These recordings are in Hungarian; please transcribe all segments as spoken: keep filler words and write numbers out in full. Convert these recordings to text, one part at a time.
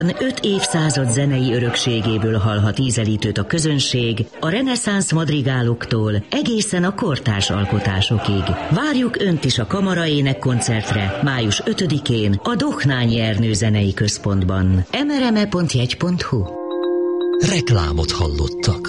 Öt évszázad zenei örökségéből hallhat ízelítőt a közönség, a reneszánsz madrigáloktól egészen a kortárs alkotásokig. Várjuk Önt is a Kamaraének koncertre május ötödikén a Dohnányi Ernő Zenei Központban. em er em e pont jegy pont hu. Reklámot hallottak.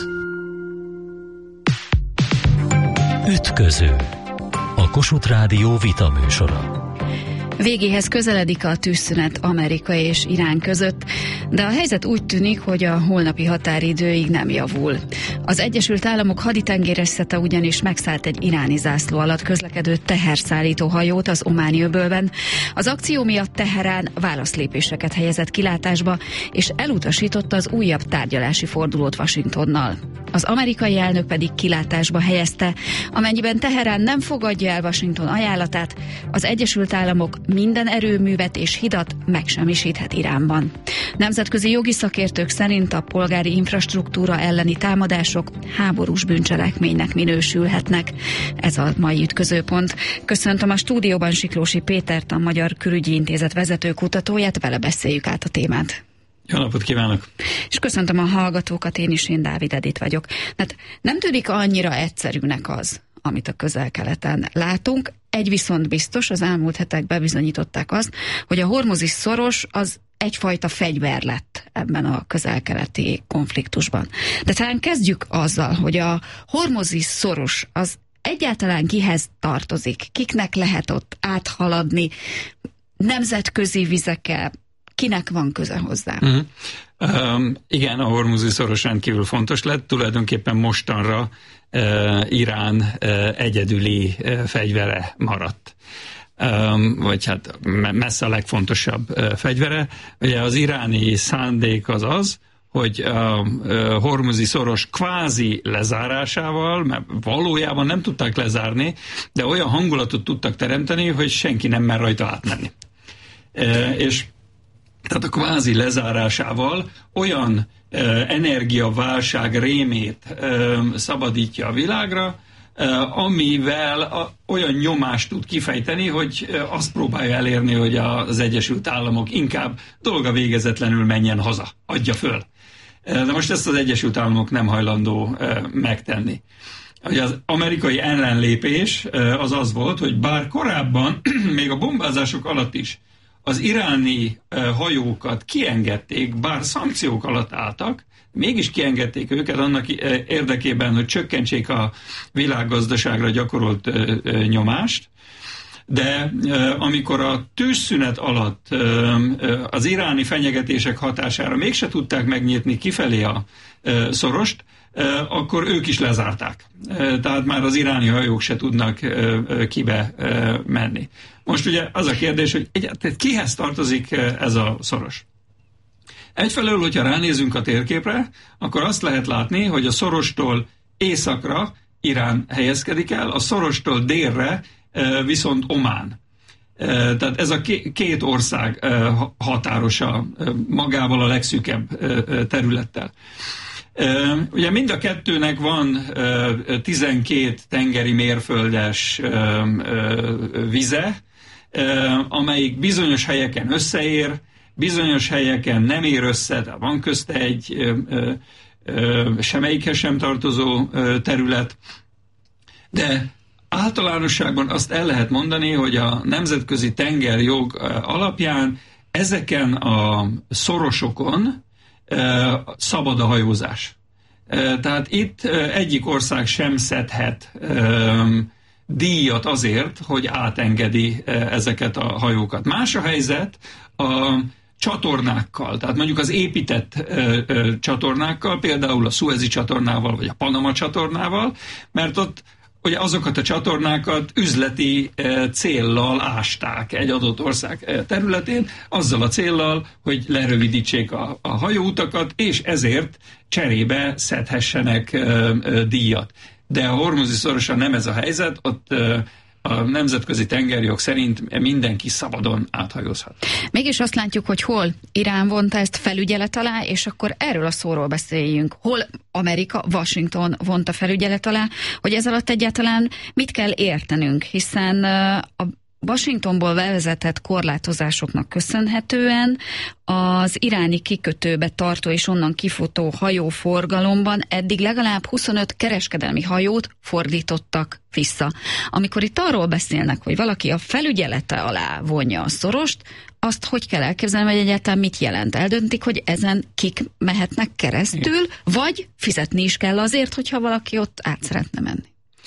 Ütköző. A Kossuth Rádió vita műsora. Végéhez közeledik a tűzszünet Amerika és Irán között, de a helyzet úgy tűnik, hogy a holnapi határidőig nem javul. Az Egyesült Államok haditengerészete ugyanis megszállt egy iráni zászló alatt közlekedő teherszállító hajót az Ománi öbölben. Az akció miatt Teherán válaszlépéseket helyezett kilátásba, és elutasította az újabb tárgyalási fordulót Washingtonnal. Az amerikai elnök pedig kilátásba helyezte, amennyiben Teherán nem fogadja el Washington ajánlatát, az Egyesült Államok minden erőművet és hidat megsemmisíthet Iránban. Nemzetközi jogi szakértők szerint a polgári infrastruktúra elleni támadások háborús bűncselekménynek minősülhetnek. Ez a mai ütközőpont. Köszöntöm a stúdióban Siklósi Pétert, a Magyar Külügyi Intézet vezető kutatóját, vele beszéljük át a témát. Jó napot kívánok! És köszöntöm a hallgatókat, én is, én Dávid Edith vagyok. Hát nem tűnik annyira egyszerűnek az, amit a Közel-Keleten látunk. Egy viszont biztos, az elmúlt hetek bebizonyították azt, hogy a hormuzi szoros az egyfajta fegyver lett ebben a közel-keleti konfliktusban. De talán kezdjük azzal, hogy a hormuzi szoros az egyáltalán kihez tartozik, kiknek lehet ott áthaladni, nemzetközi vizekkel, kinek van köze hozzá? Uh-huh. Um, igen, a hormuzi szoros rendkívül fontos lett, tulajdonképpen mostanra uh, Irán uh, egyedüli uh, fegyvere maradt. Um, vagy hát messze a legfontosabb uh, fegyvere. Ugye az iráni szándék az az, hogy a uh, hormuzi szoros kvázi lezárásával, mert valójában nem tudták lezárni, de olyan hangulatot tudtak teremteni, hogy senki nem mer rajta átmenni. Uh, és tehát a kvázi lezárásával olyan uh, energiaválság rémét uh, szabadítja a világra, uh, amivel a, olyan nyomást tud kifejteni, hogy uh, azt próbálja elérni, hogy az Egyesült Államok inkább dolga végezetlenül menjen haza, adja föl. Uh, de most ezt az Egyesült Államok nem hajlandó uh, megtenni. Ugye az amerikai ellenlépés uh, az az volt, hogy bár korábban, még a bombázások alatt is az iráni uh, hajókat kiengedték, bár szankciók alatt álltak, mégis kiengedték őket annak uh, érdekében, hogy csökkentsék a világgazdaságra gyakorolt uh, uh, nyomást, de uh, amikor a tűzszünet alatt uh, uh, az iráni fenyegetések hatására mégse tudták megnyitni kifelé a uh, szorost, uh, akkor ők is lezárták. Uh, tehát már az iráni hajók se tudnak uh, uh, kibe uh, menni. Most ugye az a kérdés, hogy egyáltalán kihez tartozik ez a szoros? Egyfelől, hogyha ránézünk a térképre, akkor azt lehet látni, hogy a szorostól északra Irán helyezkedik el, a szorostól délre viszont Omán. Tehát ez a két ország határosa magával a legszűkebb területtel. Ugye mind a kettőnek van tizenkét tengeri mérföldes vize, amelyik bizonyos helyeken összeér, bizonyos helyeken nem ér össze, de van közte egy semmelyikhez sem tartozó terület. De általánosságban azt el lehet mondani, hogy a nemzetközi tengerjog alapján ezeken a szorosokon szabad a hajózás. Tehát itt egyik ország sem szedhet díjat azért, hogy átengedi ezeket a hajókat. Más a helyzet a csatornákkal, tehát mondjuk az épített csatornákkal, például a Szuezi csatornával, vagy a Panama csatornával, mert ott ugye azokat a csatornákat üzleti céllal ásták egy adott ország területén, azzal a céllal, hogy lerövidítsék a, a hajóutakat, és ezért cserébe szedhessenek díjat. De a hormuzi szorosan nem ez a helyzet, ott a nemzetközi tengerjog szerint mindenki szabadon áthajózhat. Mégis azt látjuk, hogy hol Irán vonta ezt felügyelet alá, és akkor erről a szóról beszéljünk. Hol Amerika, Washington vonta felügyelet alá, hogy ez alatt egyáltalán mit kell értenünk, hiszen a Washingtonból bevezetett korlátozásoknak köszönhetően az iráni kikötőbe tartó és onnan kifutó hajóforgalomban eddig legalább huszonöt kereskedelmi hajót fordítottak vissza. Amikor itt arról beszélnek, hogy valaki a felügyelete alá vonja a Sorost, azt hogy kell elképzelni, hogy egyáltalán mit jelent? Eldöntik, hogy ezen kik mehetnek keresztül, vagy fizetni is kell azért, hogyha valaki ott át szeretne menni?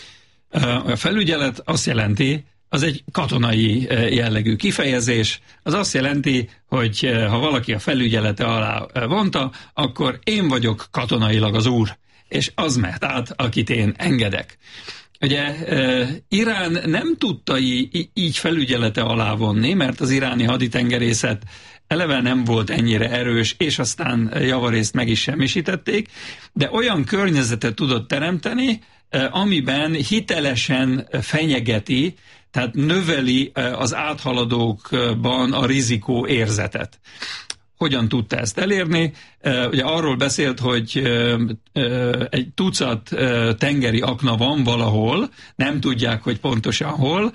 A felügyelet azt jelenti, az egy katonai jellegű kifejezés, az azt jelenti, hogy ha valaki a felügyelete alá vonta, akkor én vagyok katonailag az úr, és az mehet át, akit én engedek. Ugye Irán nem tudta így felügyelete alá vonni, mert az iráni haditengerészet eleve nem volt ennyire erős, és aztán javarészt meg is semmisítették, de olyan környezetet tudott teremteni, amiben hitelesen fenyegeti, tehát növeli az áthaladókban a rizikó érzetet. Hogyan tudta ezt elérni? Ugye arról beszélt, hogy egy tucat tengeri akna van valahol, nem tudják, hogy pontosan hol,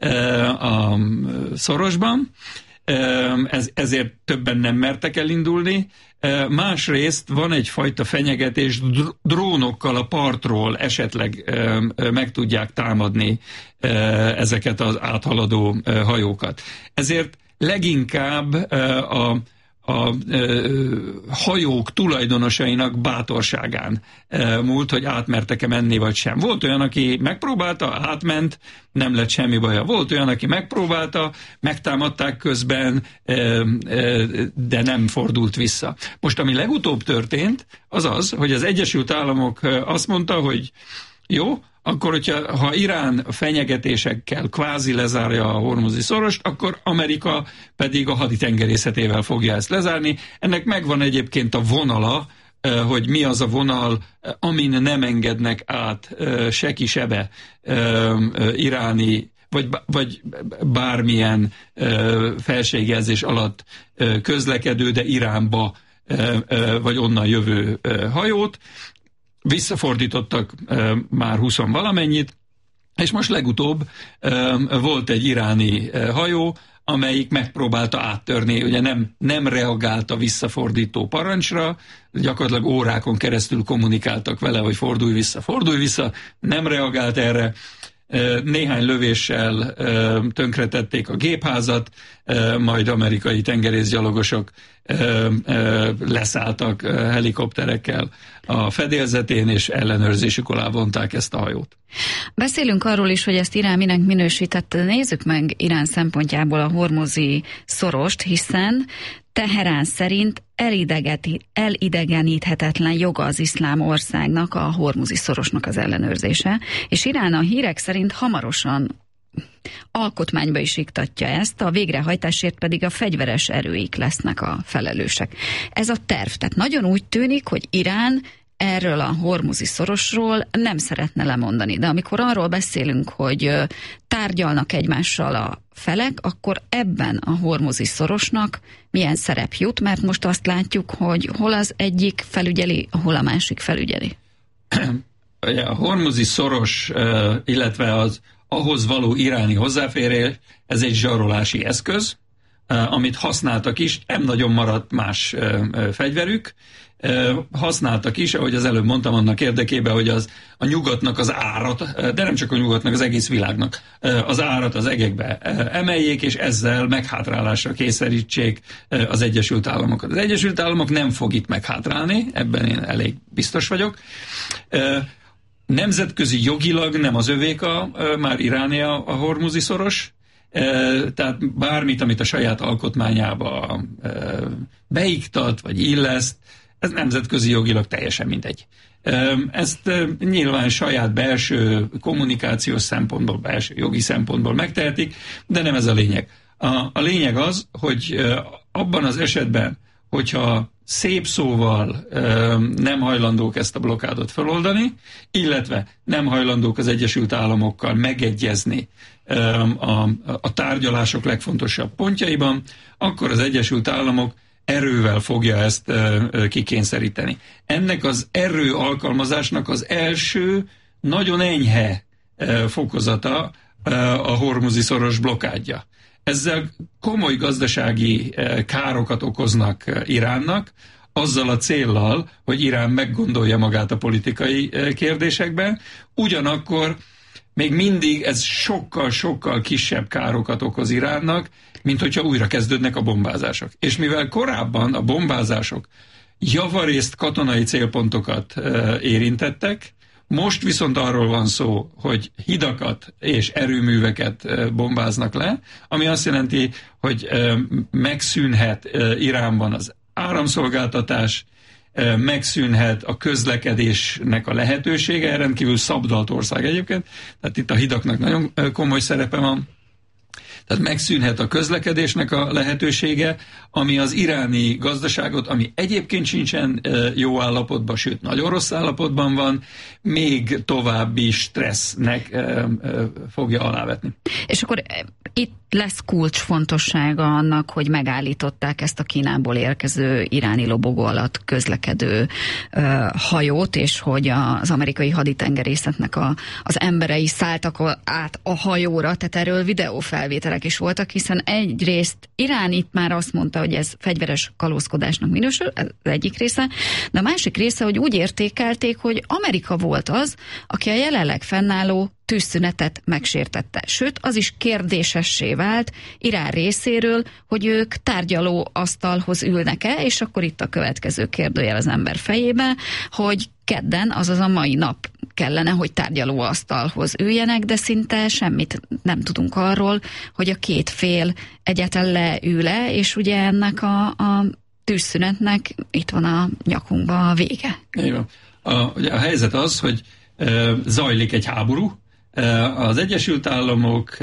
a Szorosban, Ez, ezért többen nem mertek elindulni. Másrészt van egyfajta fenyegetés, drónokkal a partról esetleg meg tudják támadni ezeket az áthaladó hajókat. Ezért leginkább a a ö, hajók tulajdonosainak bátorságán ö, múlt, hogy átmertek-e menni, vagy sem. Volt olyan, aki megpróbálta, átment, nem lett semmi baja. Volt olyan, aki megpróbálta, megtámadták közben, ö, ö, de nem fordult vissza. Most, ami legutóbb történt, az az, hogy az Egyesült Államok azt mondta, hogy jó, akkor, hogyha, ha Irán fenyegetésekkel kvázi lezárja a Hormuzi szorost, akkor Amerika pedig a haditengerészetével fogja ezt lezárni. Ennek megvan egyébként a vonala, hogy mi az a vonal, amin nem engednek át se ki sebe iráni, vagy, vagy bármilyen felségjelzés alatt közlekedő, de Iránba vagy onnan jövő hajót. Visszafordítottak e, már huszon valamennyit, és most legutóbb e, volt egy iráni e, hajó, amelyik megpróbálta áttörni, ugye nem, nem reagált a visszafordító parancsra, gyakorlatilag órákon keresztül kommunikáltak vele, hogy fordulj vissza, fordulj vissza, nem reagált erre, néhány lövéssel tönkretették a gépházat, majd amerikai tengerészgyalogosok leszálltak helikopterekkel a fedélzetén, és ellenőrzésük alá vonták ezt a hajót. Beszélünk arról is, hogy ezt Irán minek minősítette. Nézzük meg Irán szempontjából a Hormuzi szorost, hiszen Teherán szerint elidegeníthetetlen joga az iszlám országnak a Hormuzi szorosnak az ellenőrzése, és Irán a hírek szerint hamarosan alkotmányba is iktatja ezt, a végrehajtásért pedig a fegyveres erőik lesznek a felelősek. Ez a terv, tehát nagyon úgy tűnik, hogy Irán erről a Hormuzi szorosról nem szeretne lemondani, de amikor arról beszélünk, hogy tárgyalnak egymással a felek, akkor ebben a Hormuzi szorosnak milyen szerep jut, mert most azt látjuk, hogy hol az egyik felügyeli, hol a másik felügyeli. A Hormuzi szoros, illetve az ahhoz való iráni hozzáférés, ez egy zsarolási eszköz, amit használtak is, nem nagyon maradt más fegyverük, használtak is, ahogy az előbb mondtam, annak érdekében, hogy az, a nyugatnak az árat, de nem csak a nyugatnak, az egész világnak az árat az egekbe emeljék, és ezzel meghátrálásra kényszerítsék az Egyesült Államokat. Az Egyesült Államok nem fog itt meghátrálni, ebben én elég biztos vagyok. Nemzetközi jogilag nem az övék a, már Iráné a, a Hormuzi szoros, tehát bármit, amit a saját alkotmányába beiktat, vagy illeszt, ez nemzetközi jogilag teljesen mindegy. Ezt nyilván saját belső kommunikációs szempontból, belső jogi szempontból megtehetik, de nem ez a lényeg. A, a lényeg az, hogy abban az esetben, hogyha szép szóval nem hajlandók ezt a blokádot feloldani, illetve nem hajlandók az Egyesült Államokkal megegyezni a, a tárgyalások legfontosabb pontjaiban, akkor az Egyesült Államok erővel fogja ezt kikényszeríteni. Ennek az erő alkalmazásnak az első nagyon enyhe fokozata a hormuzi szoros blokádja. Ezzel komoly gazdasági károkat okoznak Iránnak, azzal a céllal, hogy Irán meggondolja magát a politikai kérdésekben, ugyanakkor még mindig ez sokkal-sokkal kisebb károkat okoz Iránnak, mint hogyha újra kezdődnek a bombázások. És mivel korábban a bombázások javarészt katonai célpontokat érintettek, most viszont arról van szó, hogy hidakat és erőműveket bombáznak le, ami azt jelenti, hogy megszűnhet Iránban az áramszolgáltatás, megszűnhet a közlekedésnek a lehetősége, rendkívül szabdalt ország egyébként, tehát itt a hidaknak nagyon komoly szerepe van. Tehát megszűnhet a közlekedésnek a lehetősége, ami az iráni gazdaságot, ami egyébként sincsen jó állapotban, sőt nagyon rossz állapotban van, még további stressznek fogja alávetni. És akkor itt lesz kulcsfontossága annak, hogy megállították ezt a Kínából érkező iráni lobogó alatt közlekedő uh, hajót, és hogy az amerikai haditengerészetnek a, az emberei szálltak át a hajóra, tehát erről videófelvételek is voltak, hiszen egyrészt Irán itt már azt mondta, hogy ez fegyveres kalózkodásnak minősül, ez az egyik része, de a másik része, hogy úgy értékelték, hogy Amerika volt az, aki a jelenleg fennálló tűzszünetet megsértette. Sőt, az is kérdésessé vált Irán részéről, hogy ők tárgyaló asztalhoz ülnek-e, és akkor itt a következő kérdőjel az ember fejébe, hogy kedden, azaz a mai nap kellene, hogy tárgyaló asztalhoz üljenek, de szinte semmit nem tudunk arról, hogy a két fél egyáltalán leül-e, és ugye ennek a, a tűzszünetnek itt van a nyakunkban a vége. Igen. A, ugye a helyzet az, hogy e, zajlik egy háború, az Egyesült Államok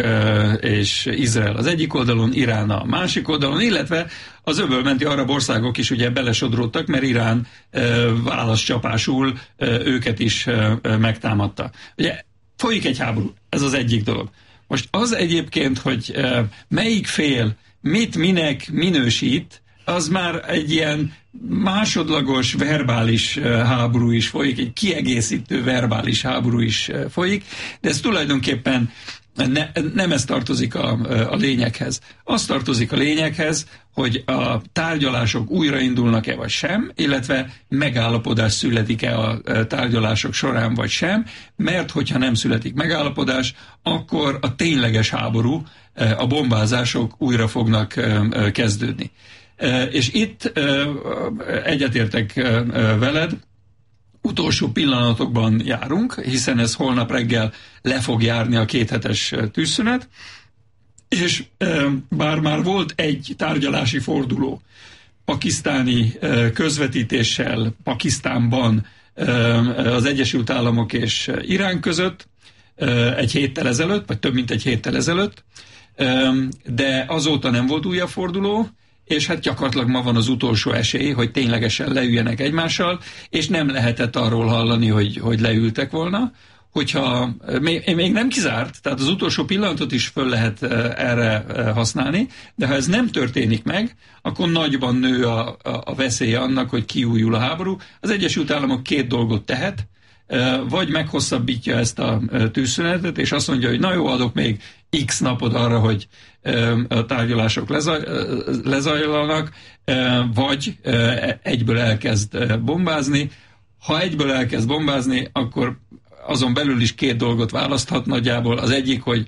és Izrael az egyik oldalon, Irán a másik oldalon, illetve az öbölmenti arab országok is ugye belesodródtak, mert Irán válaszcsapásul őket is megtámadta. Ugye folyik egy háború, ez az egyik dolog. Most az egyébként, hogy melyik fél mit minek minősít, az már egy ilyen másodlagos verbális háború is folyik, egy kiegészítő verbális háború is folyik, de ez tulajdonképpen ne, nem ez tartozik a, a lényeghez. Az tartozik a lényeghez, hogy a tárgyalások újraindulnak-e vagy sem, illetve megállapodás születik-e a tárgyalások során vagy sem, mert hogyha nem születik megállapodás, akkor a tényleges háború, a bombázások újra fognak kezdődni. És itt egyetértek veled, utolsó pillanatokban járunk, hiszen ez holnap reggel le fog járni a kéthetes tűzszünet, és bár már volt egy tárgyalási forduló pakisztáni közvetítéssel Pakisztánban az Egyesült Államok és Irán között egy héttel ezelőtt, vagy több mint egy héttel ezelőtt, de azóta nem volt újabb forduló, és hát gyakorlatilag ma van az utolsó esély, hogy ténylegesen leüljenek egymással, és nem lehetett arról hallani, hogy, hogy leültek volna. Hogyha még, még nem kizárt, tehát az utolsó pillanatot is föl lehet erre használni, de ha ez nem történik meg, akkor nagyban nő a, a, a veszélye annak, hogy kiújul a háború. Az Egyesült Államok két dolgot tehet, vagy meghosszabbítja ezt a tűzszünetet, és azt mondja, hogy na jó, adok még x napot arra, hogy a tárgyalások lezaj, lezajlanak, vagy egyből elkezd bombázni. Ha egyből elkezd bombázni, akkor azon belül is két dolgot választhat nagyjából. Az egyik, hogy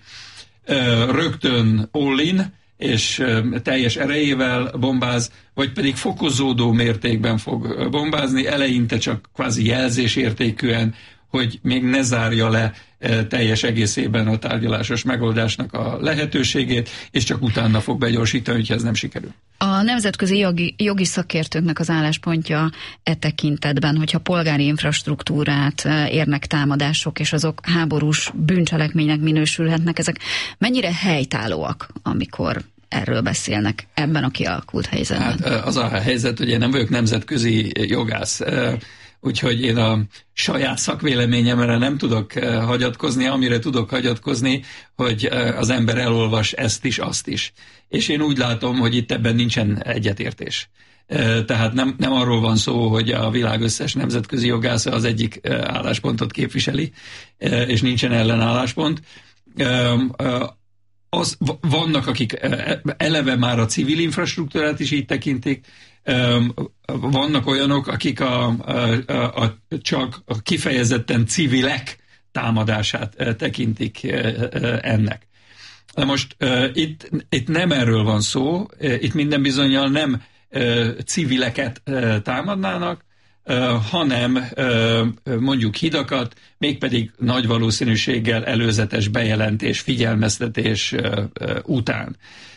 rögtön all-in, és teljes erejével bombáz, vagy pedig fokozódó mértékben fog bombázni, eleinte csak kvázi jelzésértékűen, hogy még ne zárja le teljes egészében a tárgyalásos megoldásnak a lehetőségét, és csak utána fog begyorsítani, hogyha ez nem sikerül. A nemzetközi jogi, jogi szakértőknek az álláspontja e tekintetben, hogyha polgári infrastruktúrát érnek támadások, és azok háborús bűncselekménynek minősülhetnek, ezek mennyire helytállóak, amikor erről beszélnek ebben a kialakult helyzetben? Hát az a helyzet, hogy én nem vagyok nemzetközi jogász, úgyhogy én a saját szakvéleményemre nem tudok hagyatkozni, amire tudok hagyatkozni, hogy az ember elolvas ezt is, azt is. És én úgy látom, hogy itt ebben nincsen egyetértés. Tehát nem, nem arról van szó, hogy a világ összes nemzetközi jogásza az egyik álláspontot képviseli, és nincsen ellenálláspont. az, vannak, akik eleve már a civil infrastruktúrát is így tekintik, vannak olyanok, akik a, a, a, csak a kifejezetten civilek támadását tekintik ennek. Na most itt, itt nem erről van szó, itt minden bizonnyal nem civileket támadnának, hanem mondjuk hidakat, mégpedig nagy valószínűséggel előzetes bejelentés, figyelmeztetés után.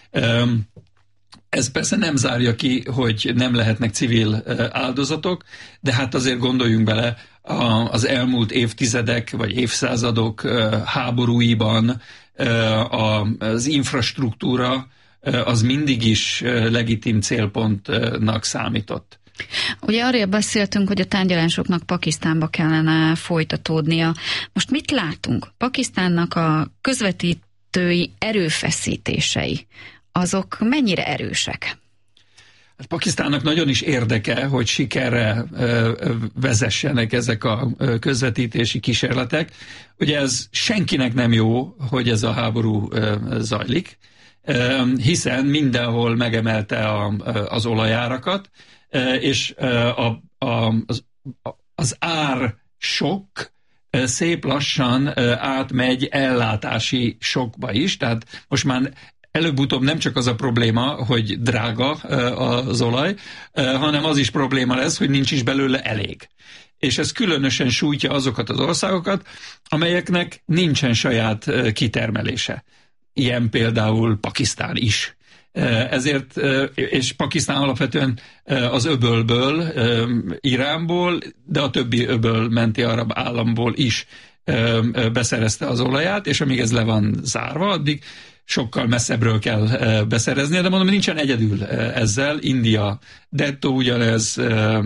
Ez persze nem zárja ki, hogy nem lehetnek civil áldozatok, de hát azért gondoljunk bele, az elmúlt évtizedek vagy évszázadok háborúiban az infrastruktúra az mindig is legitim célpontnak számított. Ugye arról beszéltünk, hogy a tárgyalásoknak Pakisztánba kellene folytatódnia. Most mit látunk? Pakisztánnak a közvetítői erőfeszítései, azok mennyire erősek? Hát Pakisztánnak nagyon is érdeke, hogy sikerre vezessenek ezek a közvetítési kísérletek. Ugye ez senkinek nem jó, hogy ez a háború zajlik, hiszen mindenhol megemelte a, az olajárakat, és a, a, az, az ár sok szép lassan átmegy ellátási sokba is, tehát most már előbb-utóbb nem csak az a probléma, hogy drága az olaj, hanem az is probléma lesz, hogy nincs is belőle elég. És ez különösen sújtja azokat az országokat, amelyeknek nincsen saját kitermelése. Ilyen például Pakisztán is. Ezért, és Pakisztán alapvetően az öbölből, Iránból, de a többi öböl menti arab államból is beszerezte az olaját, és amíg ez le van zárva, addig sokkal messzebbről kell beszereznie, de mondom, nincsen egyedül ezzel. India, dettó ugyanez,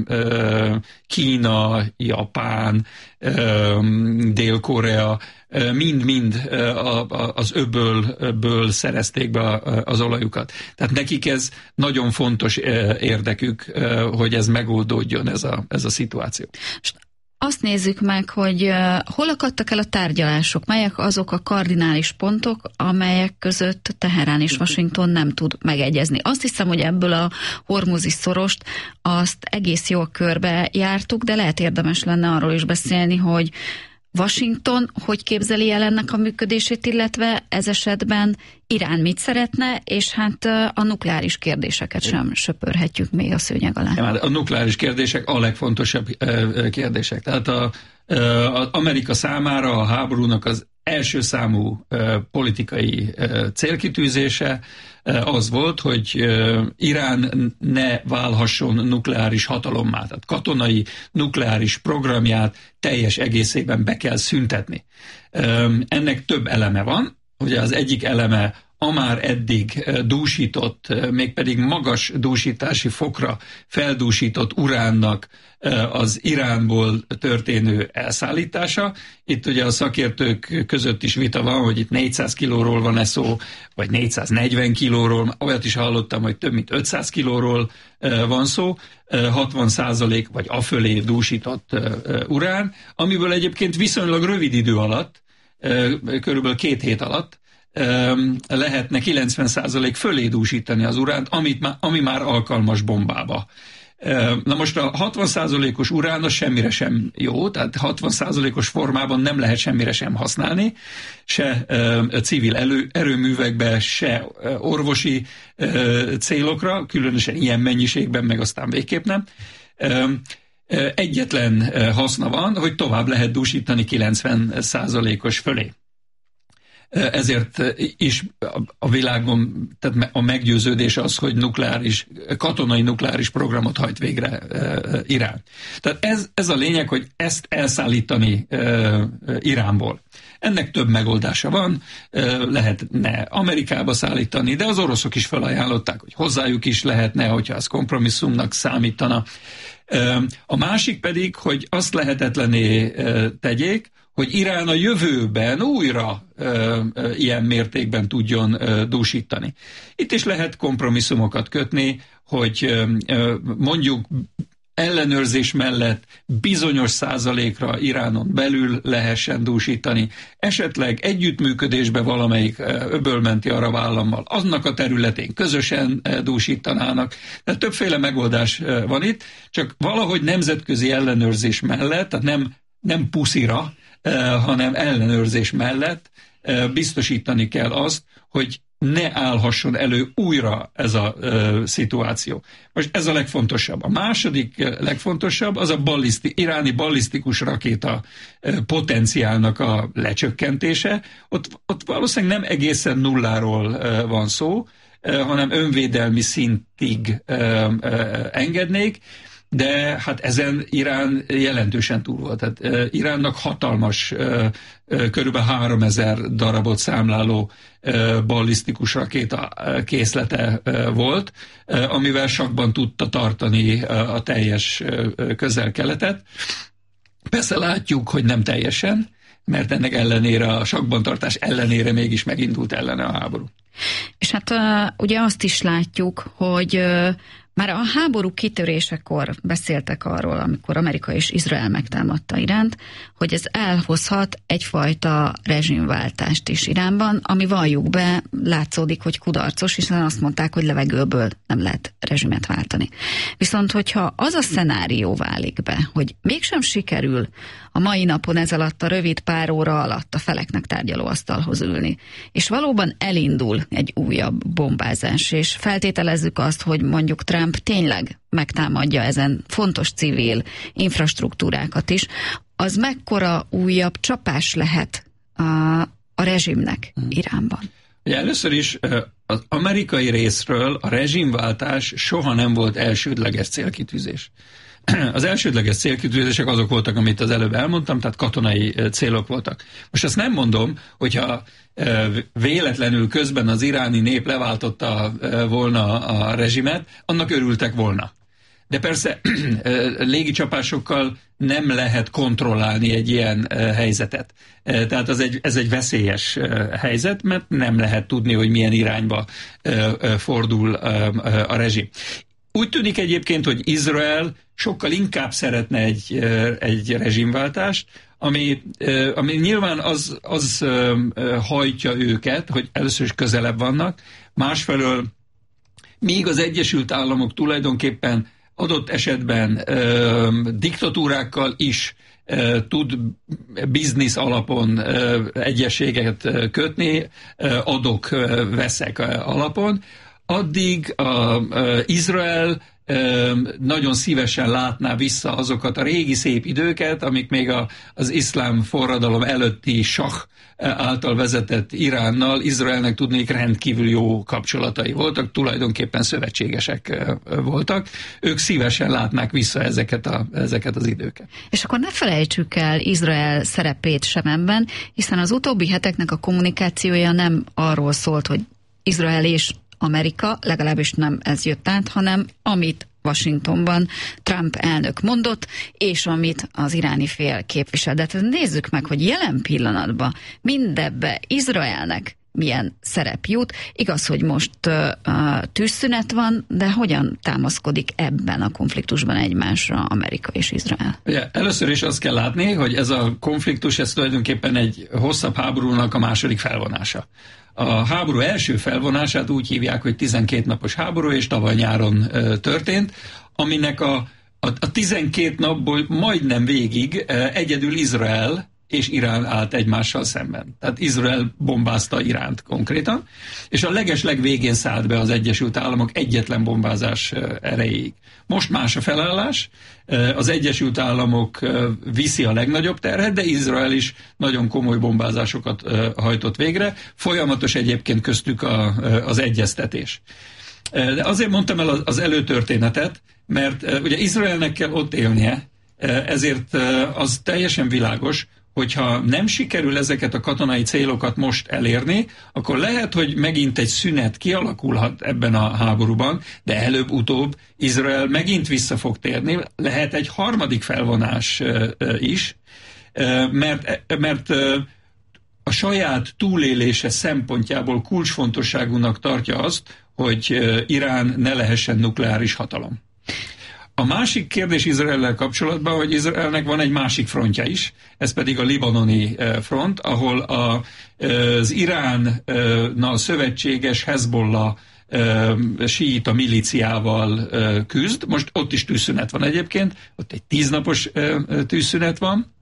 Kína, Japán, Dél-Korea, mind-mind az öbölből szerezték be az olajukat. Tehát nekik ez nagyon fontos érdekük, hogy ez megoldódjon, ez a, ez a szituáció. Azt nézzük meg, hogy uh, hol akadtak el a tárgyalások, melyek azok a kardinális pontok, amelyek között Teherán és Washington nem tud megegyezni. Azt hiszem, hogy ebből a hormuzi szorost azt egész jól körbe jártuk, de lehet érdemes lenne arról is beszélni, hogy Washington hogy képzeli el ennek a működését, illetve ez esetben Irán mit szeretne, és hát a nukleáris kérdéseket sem söpörhetjük még a szőnyeg alá. A nukleáris kérdések a legfontosabb kérdések. Tehát a, az Amerika számára a háborúnak az első számú politikai célkitűzése az volt, hogy Irán ne válhasson nukleáris hatalommá. Tehát katonai nukleáris programját teljes egészében be kell szüntetni. Ennek több eleme van. Ugye az egyik eleme a már eddig dúsított, mégpedig magas dúsítási fokra feldúsított uránnak az Iránból történő elszállítása. Itt ugye a szakértők között is vita van, hogy itt négyszáz kilóról van-e szó, vagy négyszáznegyven kilóról. Olyat is hallottam, hogy több mint ötszáz kilóról van szó, hatvan százalék vagy afölé dúsított urán, amiből egyébként viszonylag rövid idő alatt, körülbelül két hét alatt lehetne kilencven százalék fölé dúsítani az uránt, amit má, ami már alkalmas bombába. Na most a hatvan százalékos urán az semmire sem jó, tehát hatvan százalékos formában nem lehet semmire sem használni, se civil elő, erőművekbe, se orvosi célokra, különösen ilyen mennyiségben, meg aztán végképp nem. Egyetlen haszna van, hogy tovább lehet dúsítani kilencven százalékos fölé. Ezért is a világon, tehát a meggyőződés az, hogy nukleáris, katonai nukleáris programot hajt végre Irán. Tehát ez, ez a lényeg, hogy ezt elszállítani Iránból. Ennek több megoldása van, lehetne Amerikába szállítani, de az oroszok is felajánlották, hogy hozzájuk is lehetne, hogyha ez kompromisszumnak számítana. A másik pedig, hogy azt lehetetlené tegyék, hogy Irán a jövőben újra ö, ö, ilyen mértékben tudjon ö, dúsítani. Itt is lehet kompromisszumokat kötni, hogy ö, mondjuk ellenőrzés mellett bizonyos százalékra Iránon belül lehessen dúsítani, esetleg együttműködésbe valamelyik öbölmenti arab állammal, annak a területén közösen dúsítanának. Tehát többféle megoldás van itt, csak valahogy nemzetközi ellenőrzés mellett, tehát nem, nem puszira, hanem ellenőrzés mellett biztosítani kell azt, hogy ne állhasson elő újra ez a uh, szituáció. Most ez a legfontosabb. A második legfontosabb az a balliszti, iráni ballisztikus rakéta uh, potenciálnak a lecsökkentése. Ott, ott valószínűleg nem egészen nulláról uh, van szó, uh, hanem önvédelmi szintig uh, uh, engednék, de hát ezen Irán jelentősen túl volt. Tehát uh, Iránnak hatalmas, uh, uh, körülbelül háromezer darabot számláló uh, ballisztikus rakéta uh, készlete uh, volt, uh, amivel sakban tudta tartani uh, a teljes uh, közel-keletet. Persze látjuk, hogy nem teljesen, mert ennek ellenére, a sakban tartás ellenére mégis megindult ellene a háború. És hát uh, ugye azt is látjuk, hogy uh, már a háború kitörésekor beszéltek arról, amikor Amerika és Izrael megtámadta Iránt, hogy ez elhozhat egyfajta rezsimváltást is Iránban, ami valljuk be, látszódik, hogy kudarcos, hiszen azt mondták, hogy levegőből nem lehet rezsimet váltani. Viszont, hogyha az a szenárió válik be, hogy mégsem sikerül a mai napon ez alatt a rövid pár óra alatt a feleknek tárgyalóasztalhoz ülni, és valóban elindul egy újabb bombázás, és feltételezzük azt, hogy mondjuk Trump tényleg megtámadja ezen fontos civil infrastruktúrákat is, az mekkora újabb csapás lehet a, a rezsimnek hmm. Iránban? Ja, először is az amerikai részről a rezsimváltás soha nem volt elsődleges célkitűzés. Az elsődleges célkitűzések azok voltak, amit az előbb elmondtam, tehát katonai célok voltak. Most azt nem mondom, hogyha véletlenül közben az iráni nép leváltotta volna a rezsimet, annak örültek volna. De persze légicsapásokkal nem lehet kontrollálni egy ilyen helyzetet. Tehát az egy, ez egy veszélyes helyzet, mert nem lehet tudni, hogy milyen irányba fordul a rezsim. Úgy tűnik egyébként, hogy Izrael sokkal inkább szeretne egy, egy rezsimváltást, ami, ami nyilván az, az hajtja őket, hogy először is közelebb vannak, másfelől míg az Egyesült Államok tulajdonképpen adott esetben diktatúrákkal is tud biznisz alapon egyességet kötni, adok-veszek alapon, addig a, a Izrael e, nagyon szívesen látná vissza azokat a régi szép időket, amik még a, az iszlám forradalom előtti sah által vezetett Iránnal Izraelnek tudnék rendkívül jó kapcsolatai voltak, tulajdonképpen szövetségesek voltak. Ők szívesen látnák vissza ezeket, a, ezeket az időket. És akkor ne felejtsük el Izrael szerepét sem ebben, hiszen az utóbbi heteknek a kommunikációja nem arról szólt, hogy Izrael és Amerika, legalábbis nem ez jött át, hanem amit Washingtonban Trump elnök mondott, és amit az iráni fél képvisel. De nézzük meg, hogy jelen pillanatban mindebbe Izraelnek milyen szerep jut. Igaz, hogy most uh, tűzszünet van, de hogyan támaszkodik ebben a konfliktusban egymásra Amerika és Izrael? Ugye, először is azt kell látni, hogy ez a konfliktus, ez tulajdonképpen egy hosszabb háborúnak a második felvonása. A háború első felvonását úgy hívják, hogy tizenkét napos háború, és tavaly nyáron e, történt, aminek a, a, a tizenkét napból majdnem végig e, egyedül Izrael és Irán állt egymással szemben. Tehát Izrael bombázta Iránt konkrétan, és a legesleg végén szállt be az Egyesült Államok egyetlen bombázás erejéig. Most más a felállás, az Egyesült Államok viszi a legnagyobb terhet, de Izrael is nagyon komoly bombázásokat hajtott végre. Folyamatos egyébként köztük a, az egyeztetés. De azért mondtam el az előtörténetet, mert ugye Izraelnek kell ott élnie, ezért az teljesen világos, hogyha nem sikerül ezeket a katonai célokat most elérni, akkor lehet, hogy megint egy szünet kialakulhat ebben a háborúban, de előbb-utóbb Izrael megint vissza fog térni, lehet egy harmadik felvonás is, mert, mert a saját túlélése szempontjából kulcsfontosságúnak tartja azt, hogy Irán ne lehessen nukleáris hatalom. A másik kérdés Izraellel kapcsolatban, hogy Izraelnek van egy másik frontja is, ez pedig a libanoni front, ahol a, az Iránnal szövetséges Hezbollah síita milíciával küzd. Most ott is tűzszünet van egyébként, ott egy tíznapos tűzszünet van,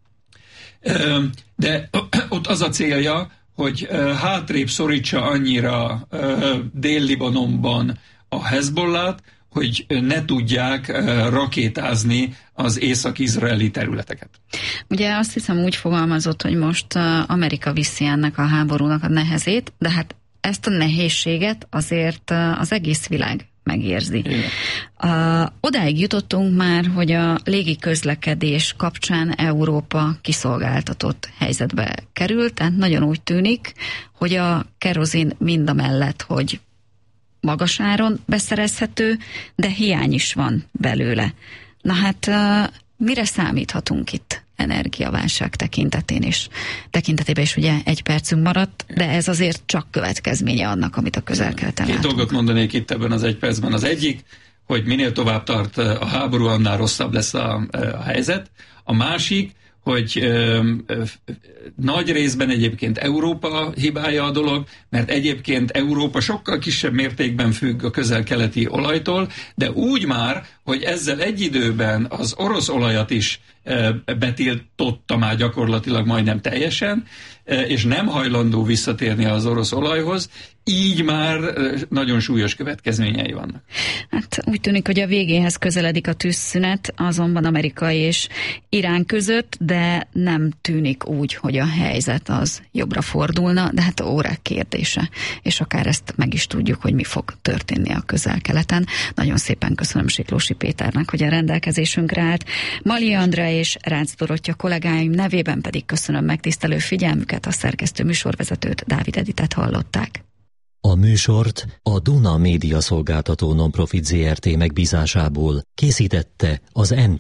de ott az a célja, hogy hátrébb szorítsa annyira Dél-Libanonban a Hezbollah-t, hogy ne tudják rakétázni az észak-izraeli területeket. Ugye azt hiszem úgy fogalmazott, hogy most Amerika viszi ennek a háborúnak a nehezét, de hát ezt a nehézséget azért az egész világ megérzi. Uh, odáig jutottunk már, hogy a légi közlekedés kapcsán Európa kiszolgáltatott helyzetbe került, tehát nagyon úgy tűnik, hogy a kerozin mindamellett, hogy magas áron beszerezhető, de hiány is van belőle. Na hát uh, mire számíthatunk itt energiaválság tekintetén is? Tekintetében is ugye egy percünk maradt, de ez azért csak következménye annak, amit a Közel-Keleten Két látunk. dolgot mondanék itt ebben az egy percben. Az egyik, hogy minél tovább tart a háború, annál rosszabb lesz a, a helyzet. A másik, hogy ö, ö, nagy részben egyébként Európa hibája a dolog, mert egyébként Európa sokkal kisebb mértékben függ a közel-keleti olajtól, de úgy már, hogy ezzel egy időben az orosz olajat is ö, betiltotta már gyakorlatilag majdnem teljesen, ö, és nem hajlandó visszatérni az orosz olajhoz, így már nagyon súlyos következményei vannak. Hát úgy tűnik, hogy a végéhez közeledik a tűzszünet, azonban Amerika és Irán között, de nem tűnik úgy, hogy a helyzet az jobbra fordulna, de hát órák kérdése, és akár ezt meg is tudjuk, hogy mi fog történni a Közel-Keleten. Nagyon szépen köszönöm Siklósi Péternek, hogy a rendelkezésünkre állt. Mali Andrea és Rácz Dorottya kollégáim nevében pedig köszönöm megtisztelő figyelmüket, a szerkesztő műsorvezetőt, Dávid Editet hallották. A műsort a Duna Média Szolgáltató Nonprofit Zé Er Té megbízásából készítette az em